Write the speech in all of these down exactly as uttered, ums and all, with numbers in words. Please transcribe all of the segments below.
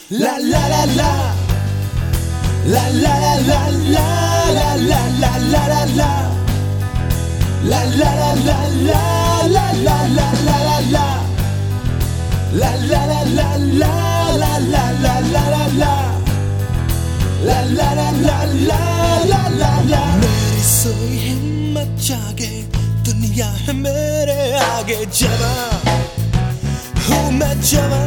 La la la la La la la la la La la la la la la La la la la la La la la la la la La la la la la La la la la la la La la la la la La la la मेरी सोई हिम्मत जागे दुनिया है मेरे आगे जवां हूँ मैं जवां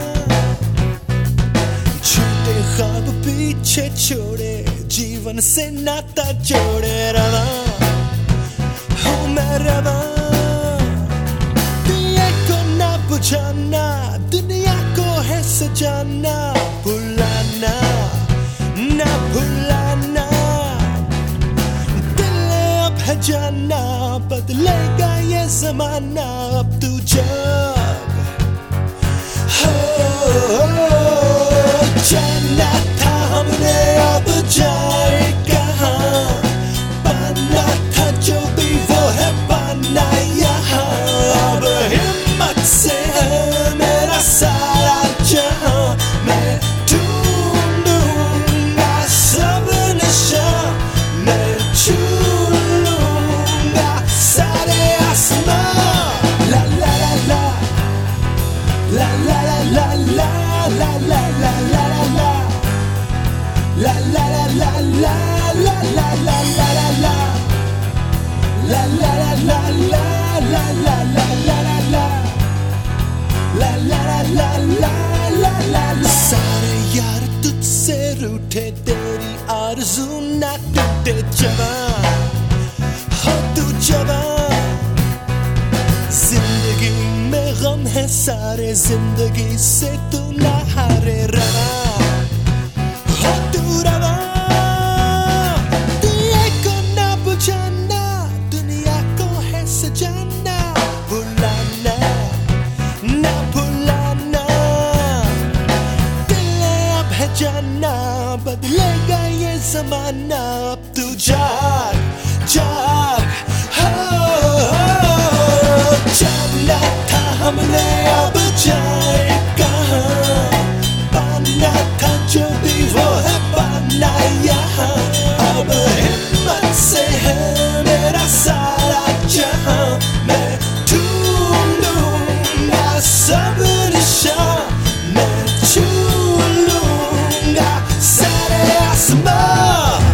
छोटे ख्वाब पीछे छोड़े जीवन से नाता जोड़े रवा हूँ मैं रवा दिए को ना बुझाना दुनिया को है सजाना भुलाना ना भुलाना दिल अब है जाना बदलेगा ये जमाना अब तू जाग हो जाना था हमने अब जाए कहाँ पाना था जो भी वो है पाना यहाँ अब हिम्मत से है मेरा सारा जहाँ मैं ढूंढूंगा सब नशा मैं छू लूंगा सारे आसमां ला ला ला ला ला ला ला ला La la la la la La la la la la La la la la la la La la la la la La la la la la la La la la la la La la la सारे यार तुझसे रूठे तेरी आरज़ू ना टूटे जवां हो तू जवां जिंदगी में गम है सारे जिंदगी से तू ना हारे रवा हो तू रवा दिए को ना बुझाना दुनिया को है सजाना भुलाना ना भुलाना दिल अब है जाना बदलेगा ये जमाना अब तू जाग जाग हो जाना था हमने अब जाए कहाँ पाना था जो भी वो है पाना यहाँ अब हिम्मत से है मेरा सारा जहाँ मैं ढूंढूंगा सब निशा मैं छू लूंगा सारे आसमां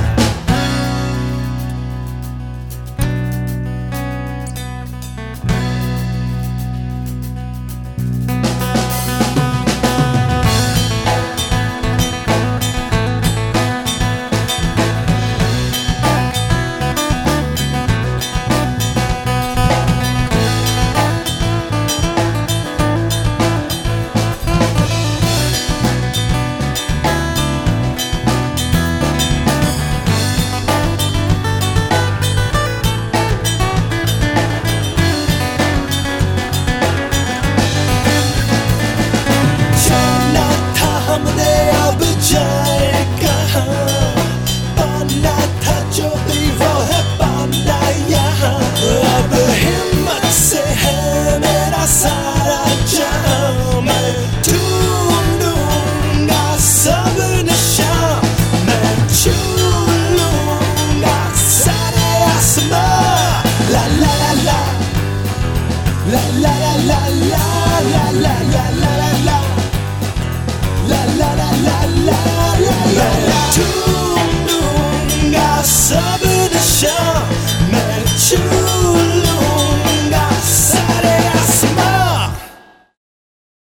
हमने अब जाए कहाँ पाना था जो भी वो है पाना यहाँ अब हिम्मत से है मेरा सारा जहाँ मैं ढूंढूंगा सब नशा मैं छू लूंगा सारे आसमां ला ला ला ला ला ला ला ला ला ला ला ला ला ला La la la la la la la la ढूंढूंगा सब नशा मैं छू